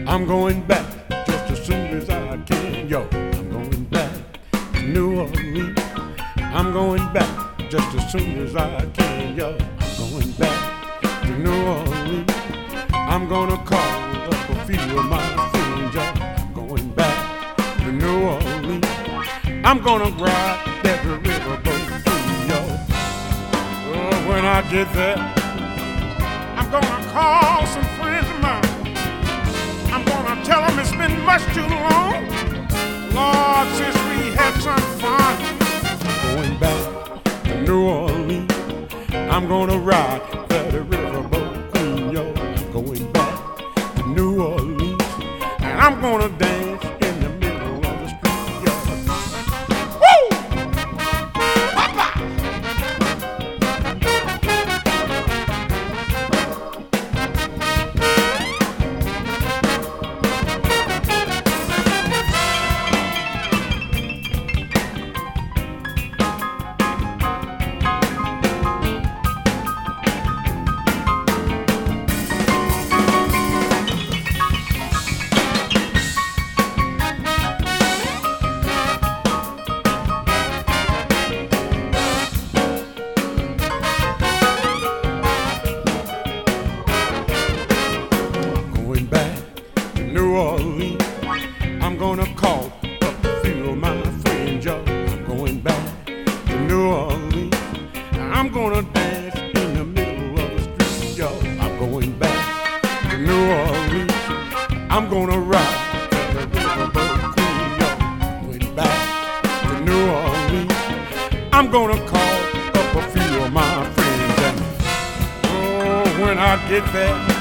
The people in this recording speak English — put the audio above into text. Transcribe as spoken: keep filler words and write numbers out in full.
I'm going back just as soon as I can. Yo, I'm going back to New Orleans. I'm going back just as soon as I can. Yo, I'm going back to New Orleans. I'm gonna call up a few of my friends. Yo, I'm going back to New Orleans. I'm gonna ride that riverboat through. Yo, oh, when I get there, I'm gonna call some friends of mine. I'm gonna tell them it's been much too long, Lord, since we had some fun. I'm going back to New Orleans. I'm gonna ride that riverboat queen, yo. I'm going back to New Orleans, and I'm gonna dance in the middle of the street, yo. Woo! Papa! New Orleans, I'm gonna call up a few of my friends, yo. I'm going back to New Orleans. I'm gonna dance in the middle of the street, yo. I'm going back to New Orleans. I'm gonna ride the riverboat queen, yo. Going back to New Orleans. I'm gonna call up a few of my friends, and oh, when I get there,